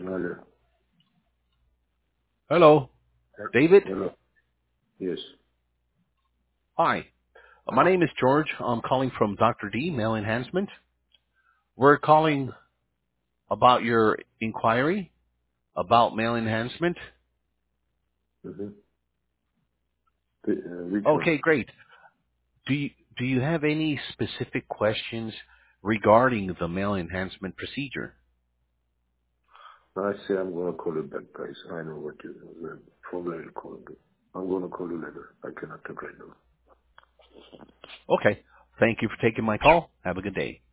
Hello. Hello, David. Hello. Yes. Hi. My name is George. I'm calling from Dr. D, Male Enhancement. We're calling about your inquiry about male enhancement. Mm-hmm. Which one? Okay, great. Do you have any specific questions regarding the male enhancement procedure? I say I'm going to call you back, guys. I know what you the problem you call me. I'm going to call you later. I cannot talk right now. Okay. Thank you for taking my call. Have a good day.